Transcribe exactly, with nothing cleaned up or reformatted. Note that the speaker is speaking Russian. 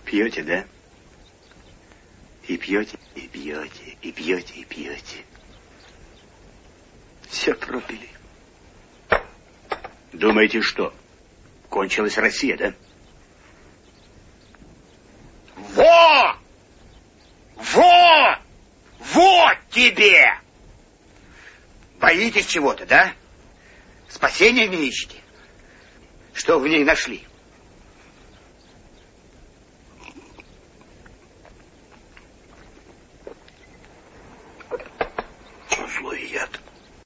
Пьете, да? И пьете, и пьете, и пьете, и пьете. Все пропили. Думаете, что? Кончилась Россия, да? Во! Во! Вот тебе! Боитесь чего-то, да? Спасения не ищете? Что в ней нашли?